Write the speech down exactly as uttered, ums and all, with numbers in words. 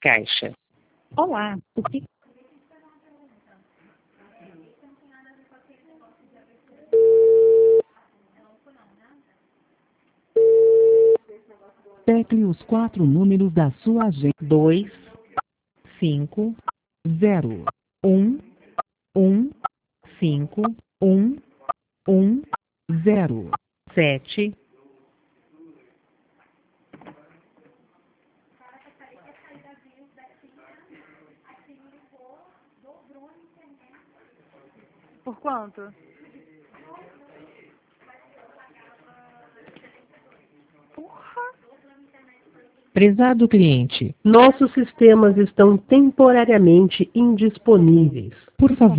caixa. Olá, o que... Tecle os quatro números da sua agenda. dois, cinco, Zero. um, um, cinco, um, um, Zero. sete, Por quanto? Prezado cliente, nossos sistemas estão temporariamente indisponíveis. Por favor.